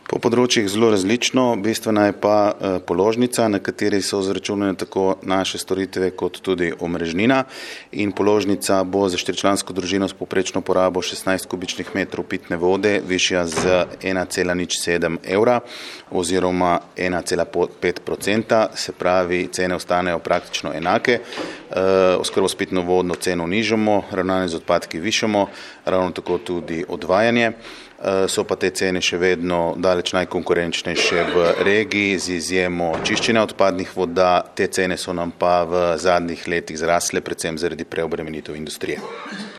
Po področjih zelo različno, bistvena je pa položnica, na kateri so izračunane tako naše storitve kot tudi omrežnina, in položnica bo za 4-člansko družino s povprečno porabo 16 kubičnih metrov pitne vode višja z 1,07 evra oziroma 1,5%, se pravi, cene ostanejo praktično enake. Oskrbo s pitno vodno ceno nižamo, ravnanje z odpadki višamo, ravno tako tudi odvajanje. So pa te cene še vedno daleč najkonkurenčnejše v regiji z izjemo čiščenja odpadnih voda. Te cene so nam pa v zadnjih letih zrasle, predvsem zaradi preobremenitev industrije.